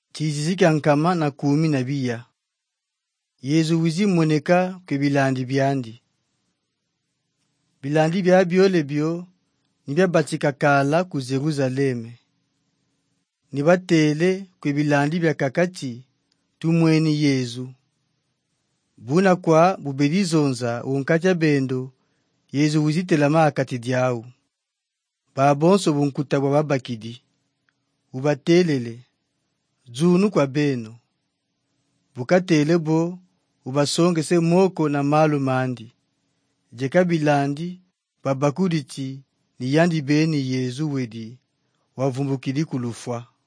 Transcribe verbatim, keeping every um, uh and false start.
Chizizika nkama na kumi na biya. Yezu wizi moneka kwe bilandi byandi. Bilandi bya byole byo nibya batika kala ku Jerusaleme. Nibatele kwe bilandi bya kakati tumweni Yezu. Buna kwa bubelizonza unkatya bendo Yezu wizitela maakati diawu. Babonso bunkutabwa babakidi. Ubatelele. Zunu kwa beno. Bukatele bo ubasonge se moko na malu mandi. Jeka bilandi babakuditi ni yandi beni Yezu wedi wavumbukili kulufwa.